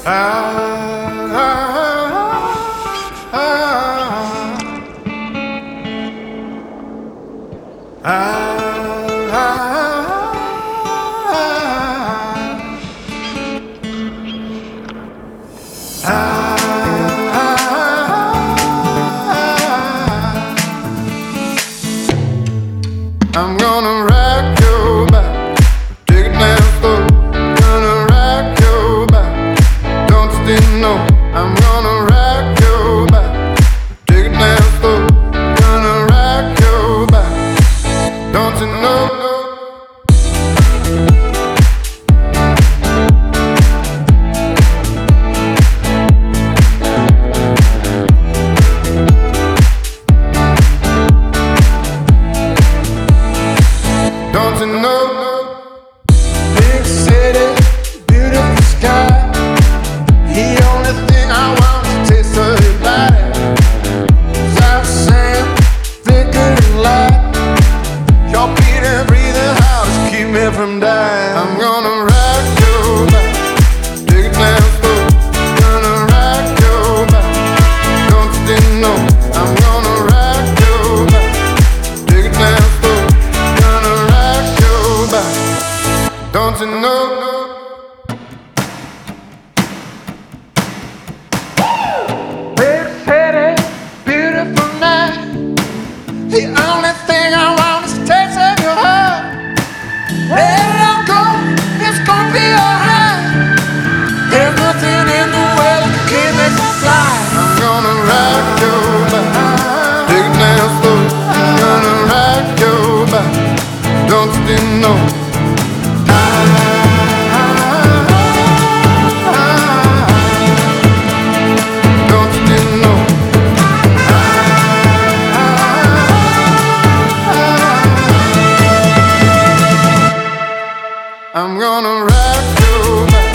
I'm gonna rock your back, take it down slow. Gonna rock your back, don't you didn't know? I'm gonna rock your back, take it down slow. Gonna rock your back, don't you know? Don't you know? Big city, beautiful sky. The only thing I want is to taste of your body. South sand, thicker than light. Your beating, breathing house keep me from dying. I'm gonna rock your back, take it down slow. Gonna rock your back, don't you didn't know? I'm gonna rock your back, take it down slow. Don't you know? Big city, beautiful night. The only thing I want is a taste of your heart. Let it all go, it's gonna be alright. There's nothing in the world that can make me fly. I'm gonna rock your back, take it down slow. I'm gonna rock your back, don't you didn't know? I'm gonna rock your back.